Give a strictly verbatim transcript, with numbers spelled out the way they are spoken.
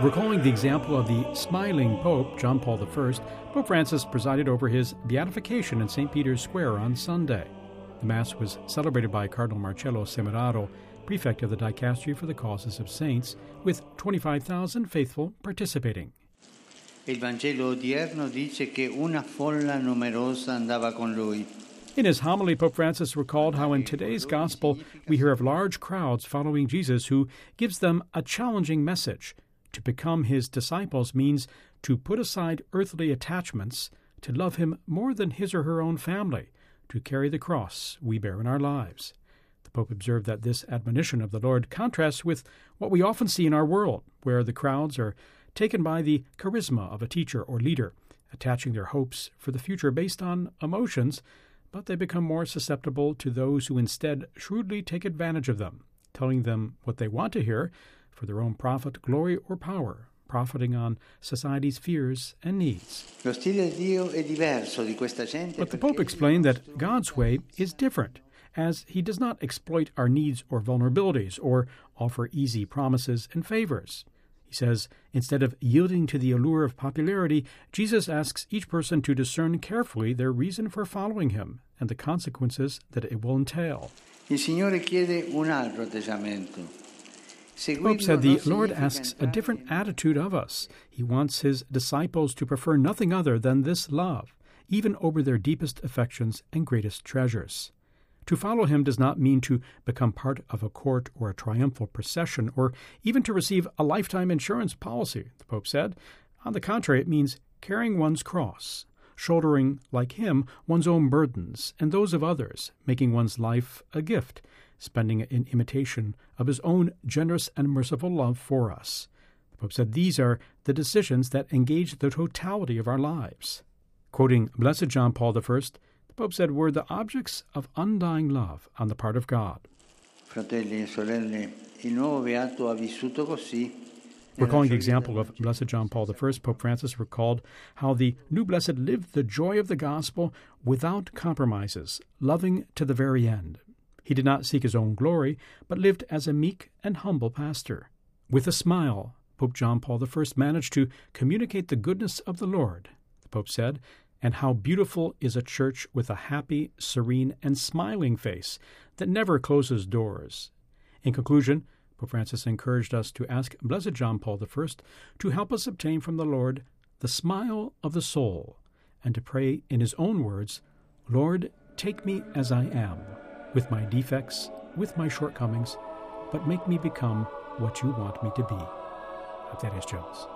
Recalling the example of the smiling Pope, John Paul the First, Pope Francis presided over his beatification in Saint Peter's Square on Sunday. The Mass was celebrated by Cardinal Marcello Semeraro, prefect of the Dicastery for the Causes of Saints, with twenty-five thousand faithful participating. Il Vangelo odierno dice che una folla numerosa andava con lui. In his homily, Pope Francis recalled how in today's gospel we hear of large crowds following Jesus who gives them a challenging message. To become his disciples means to put aside earthly attachments, to love him more than his or her own family, to carry the cross we bear in our lives. The Pope observed that this admonition of the Lord contrasts with what we often see in our world, where the crowds are taken by the charisma of a teacher or leader, attaching their hopes for the future based on emotions, but they become more susceptible to those who instead shrewdly take advantage of them, telling them what they want to hear for their own profit, glory, or power, profiting on society's fears and needs. Lo stile di Dio è diverso di questa gente. But the Pope explained that God's way is different, as he does not exploit our needs or vulnerabilities or offer easy promises and favors. He says, instead of yielding to the allure of popularity, Jesus asks each person to discern carefully their reason for following him and the consequences that it will entail. Il Signore chiede un altro atteggiamento. The Pope said the Lord asks a different attitude of us. He wants his disciples to prefer nothing other than this love, even over their deepest affections and greatest treasures. To follow him does not mean to become part of a court or a triumphal procession, or even to receive a lifetime insurance policy, the Pope said. On the contrary, it means carrying one's cross, shouldering, like him, one's own burdens and those of others, making one's life a gift, spending it in imitation of his own generous and merciful love for us. The Pope said these are the decisions that engage the totality of our lives. Quoting Blessed John Paul the First, the Pope said, "We're the objects of undying love on the part of God." Fratelli e sorelle, il nuovo beato ha vissuto così. Recalling the example of Blessed John Paul the First, Pope Francis recalled how the new blessed lived the joy of the gospel without compromises, loving to the very end. He did not seek his own glory, but lived as a meek and humble pastor. With a smile, Pope John Paul the First managed to communicate the goodness of the Lord, the Pope said, and how beautiful is a church with a happy, serene, and smiling face that never closes doors. In conclusion, Pope Francis encouraged us to ask Blessed John Paul the First to help us obtain from the Lord the smile of the soul, and to pray in his own words, "Lord, take me as I am, with my defects, with my shortcomings, but make me become what you want me to be." Octavius Jones.